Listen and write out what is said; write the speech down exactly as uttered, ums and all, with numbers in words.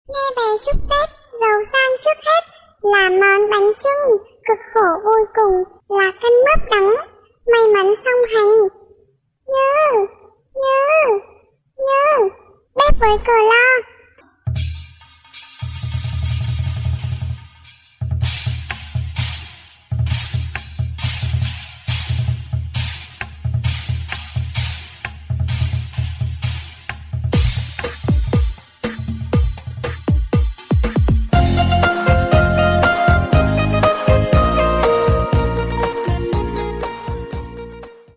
Nghe về chúc Tết, giàu sang trước hết là món bánh chưng, cực khổ vui cùng là cân mướp đắng, may mắn song hành. Nhớ, nhớ, nhớ, bếp với cờ lo.